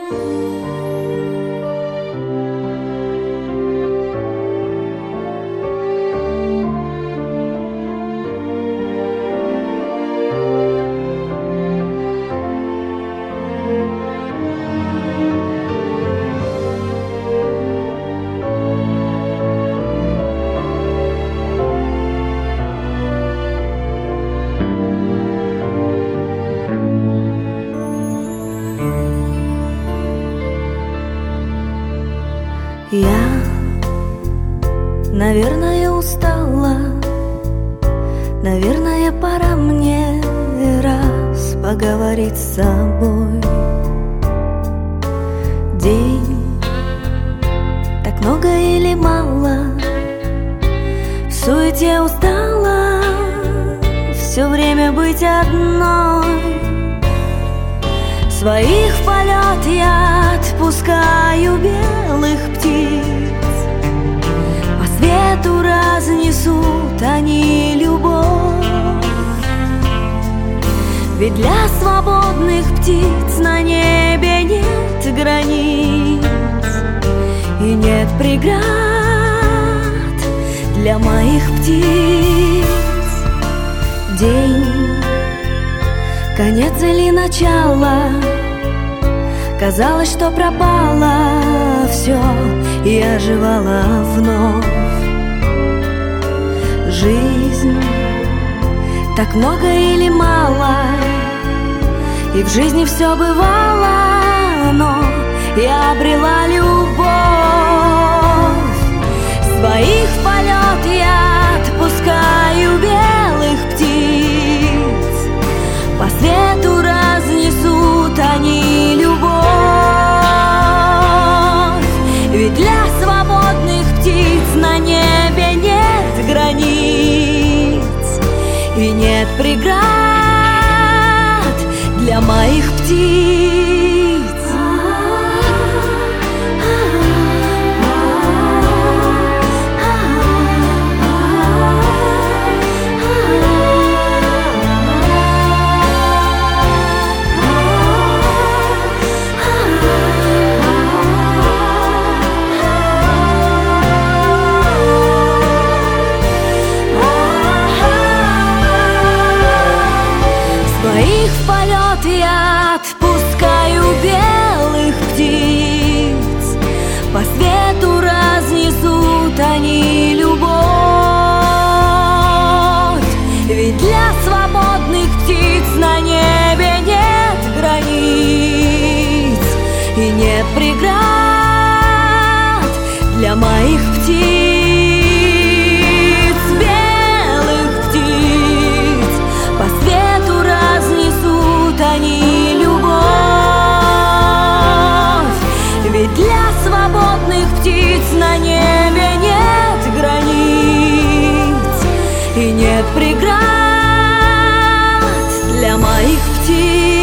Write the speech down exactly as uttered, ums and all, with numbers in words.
Я, наверное, устала, наверное, пора мне раз поговорить с собой. День, так много или мало, в суете устала все время быть одной. Своих в полет я отпускаю белых птиц, по свету разнесут они любовь. Ведь для свободных птиц на небе нет границ и нет преград для моих птиц. День, конец или начало, казалось, что пропало все и оживало вновь. Жизнь, так много или мало, и в жизни все бывало, но я обрела любовь. Своих в полет я отпускаю белых птиц, по свету разнесут они любовь. Ведь для свободных птиц на небе нет границ и нет преград для моих птиц. Своих в полет я отпускаю белых птиц, по свету разнесут они любовь. Ведь для свободных птиц на небе нет границ и нет преград для моих птиц. Они любовь. Ведь для свободных птиц на небе нет границ и нет преград для моих птиц.